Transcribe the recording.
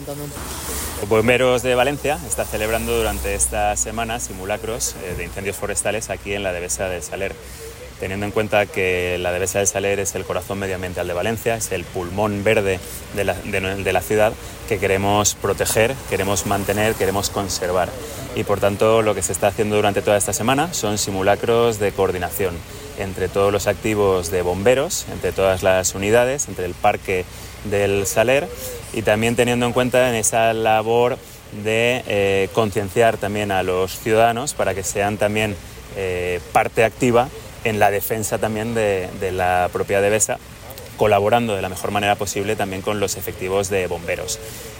contando un poco. Bomberos de Valencia está celebrando durante esta semana simulacros de incendios forestales aquí en la Devesa del Saler, teniendo en cuenta que la Devesa del Saler es el corazón medioambiental de Valencia, es el pulmón verde de la ciudad que queremos proteger, queremos mantener, queremos conservar. Y por tanto lo que se está haciendo durante toda esta semana son simulacros de coordinación entre todos los activos de bomberos, entre todas las unidades, entre el parque del Saler, y también teniendo en cuenta en esa labor de concienciar también a los ciudadanos para que sean también parte activa en la defensa también de la propia Devesa, colaborando de la mejor manera posible también con los efectivos de bomberos.